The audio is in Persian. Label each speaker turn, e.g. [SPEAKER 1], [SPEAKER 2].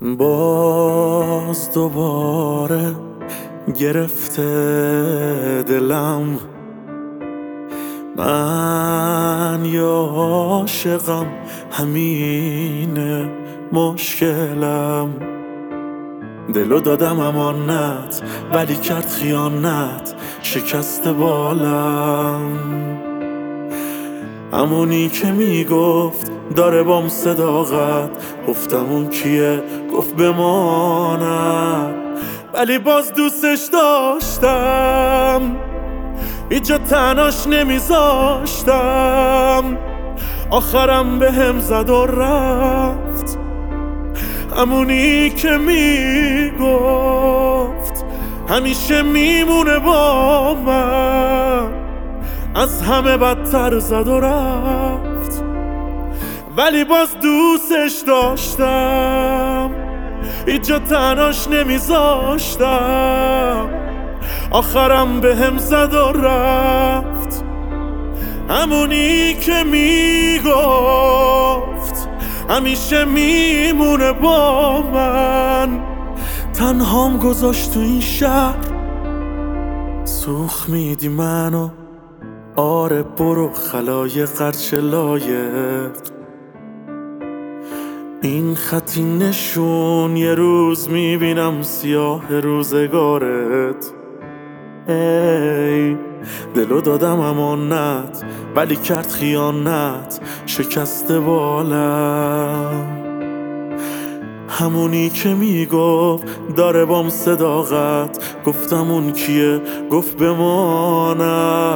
[SPEAKER 1] باز دوباره گرفته دلم، من یا عاشقم همینه مشکلم. دلو دادم امانت ولی کرد خیانت، شکست بالم. همونی که میگفت داره بام صداقت، گفتم اون کیه؟ گفت بماند، ولی باز دوستش داشتم، اینجا تنهاش نمیذاشتم. آخرم به هم زد و رفت، همونی که میگفت همیشه میمونه با من. از همه بدتر زد و رفت، ولی باز دوستش داشتم، اینجا تنهاش نمیذاشتم. آخرم به هم زد و رفت، همونی که میگفت همیشه میمونه با من. تنهام گذاشت تو این شهر، سوخ میدی منو. آره برو خلای قرچ لایق، این خطی نشون یه روز میبینم سیاه روزگارت. ای دلو دادم امانت ولی کرد خیانت، شکست بالم. همونی که میگفت داره بام صداقت، گفتم اون کیه؟ گفت بمانم.